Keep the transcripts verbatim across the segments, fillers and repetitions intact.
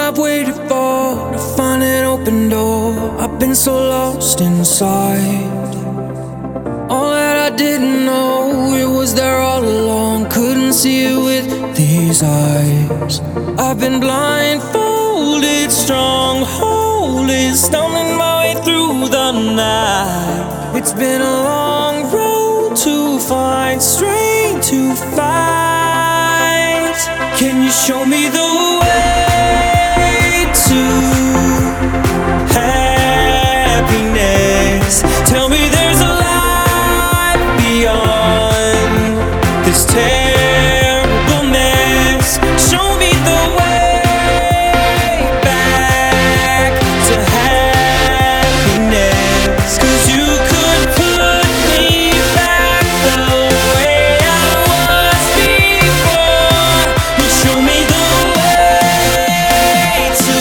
I've waited for to find an open door. I've been so lost inside. All that I didn't know, it was there all along. Couldn't see it with these eyes. I've been blindfolded, strongholded, stumbling my way through the night. It's been a long road to find strength to fight. Can you show me the way to happiness? Tell me there's a life beyond this terrible mess. Show me the way back to happiness. 'Cause you could put me back the way I was before. But show me the way to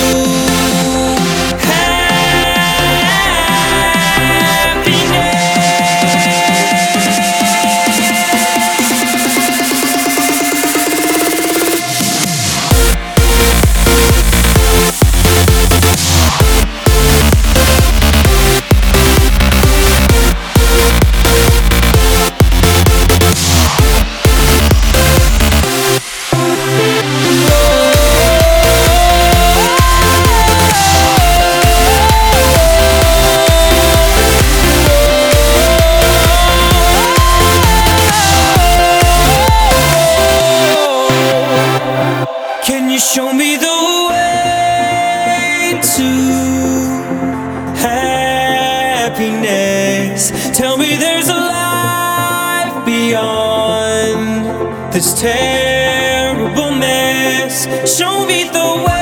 Can you show me the way to happiness? Tell me there's a life beyond this terrible mess. Show me the way.